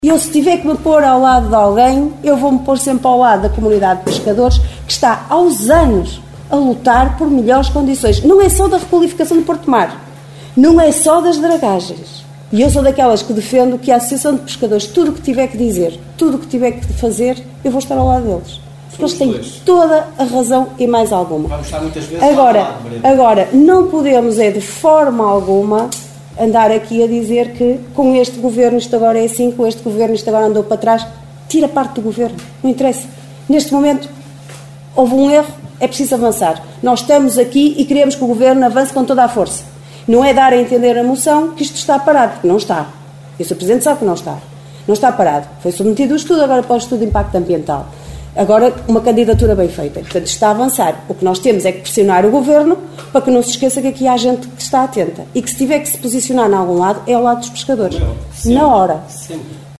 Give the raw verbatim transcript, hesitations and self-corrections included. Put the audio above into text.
Eu, se tiver que me pôr ao lado de alguém, eu vou-me pôr sempre ao lado da comunidade de pescadores, que está aos anos a lutar por melhores condições. Não é só da requalificação do Porto Mar, não é só das dragagens. E eu sou daquelas que defendo que a Associação de Pescadores, tudo o que tiver que dizer, tudo o que tiver que fazer, eu vou estar ao lado deles. Porque eles têm toda a razão e mais alguma. Vamos estar muitas vezes agora, ao lado, agora, não podemos é de forma alguma andar aqui a dizer que com este governo isto agora é assim, com este governo isto agora andou para trás. Tira parte do governo, não interessa. Neste momento houve um erro, é preciso avançar. Nós estamos aqui e queremos que o governo avance com toda a força. Não é dar a entender a moção que isto está parado, porque não está. E o senhor Presidente sabe que não está. Não está parado. Foi submetido o estudo agora para o estudo de impacto ambiental. Agora, uma candidatura bem feita. Portanto, está a avançar. O que nós temos é que pressionar o governo para que não se esqueça que aqui há gente que está atenta. E que se tiver que se posicionar em algum lado, é ao lado dos pescadores. Não, sempre, na hora. Sempre.